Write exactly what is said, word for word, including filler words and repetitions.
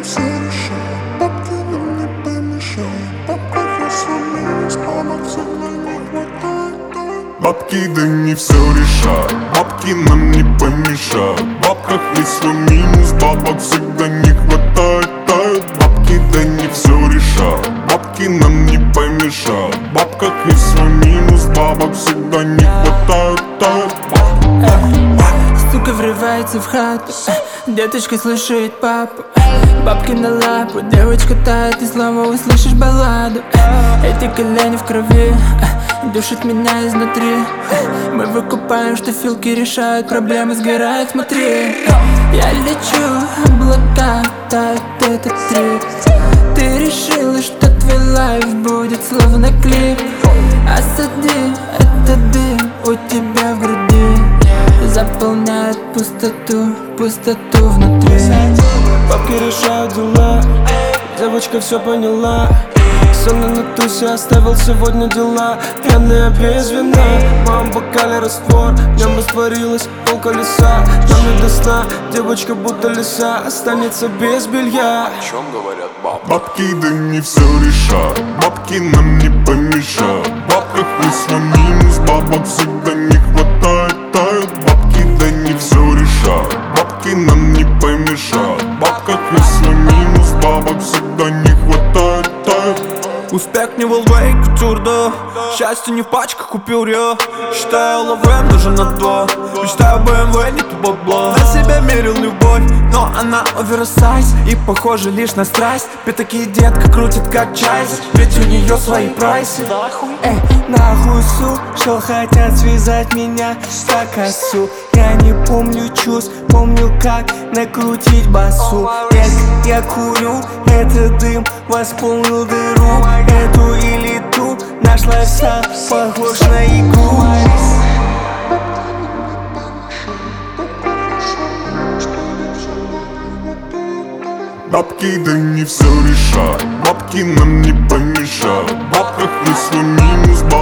все решают, бабки нам не помешают. Бабка если минус, бабок всегда не хватает. Бабки да не все решают, бабки нам не помешают. В бабках есть свой минус, бабок всегда не хватает. Бабки да не все решают, бабки нам не помешают. В бабках есть свой минус, бабок всегда не хватает. Сука врывается в хату, деточка слушает папу. Бабки на лапу, девочка тает, и снова услышишь балладу. Эти колени в крови душат меня изнутри. Мы выкупаем штафилки, решают проблемы, сгорают, смотри. Я лечу, облака тают, этот трип. Ты решила, что твой лайф будет словно клип. Осади, это дым у тебя в груди, заполняет пустоту, пустоту внутри. Бабки решают дела, девочка все поняла. Сонно на тусе оставил сегодня дела, пьяная без вина. В моем бокале раствор, в нем растворилась пол колеса. Нам не до сна, девочка будто лиса останется без белья. О чем говорят бабки? Бабки да не все решают, бабки нам не помешают. В бабках есть свой минус, бабок всегда не хватает. Бабки да не все решают, бабки нам не помешают. В бабках есть свой минус, бабок всегда не хватает. Успех не волвей, кутюр, да. Счастье не в пачках купюр, я считаю лавем даже на два. Мечтаю бэ эм вэ, не то бабло. На себя мерил любовь, но она оверсайз и похожа лишь на страсть. Пятаки детка крутит как чайз, ведь у нее свои прайсы. Эй, нахуй су, что хотят связать меня за косу. Я не помню чувств, помню как накрутить басу. Как я курю, этот дым восполнил дыру. Эту или ту нашла вся, похож на игру. Бабки да не все решают, бабки нам не помешают. В бабках есть свой минус,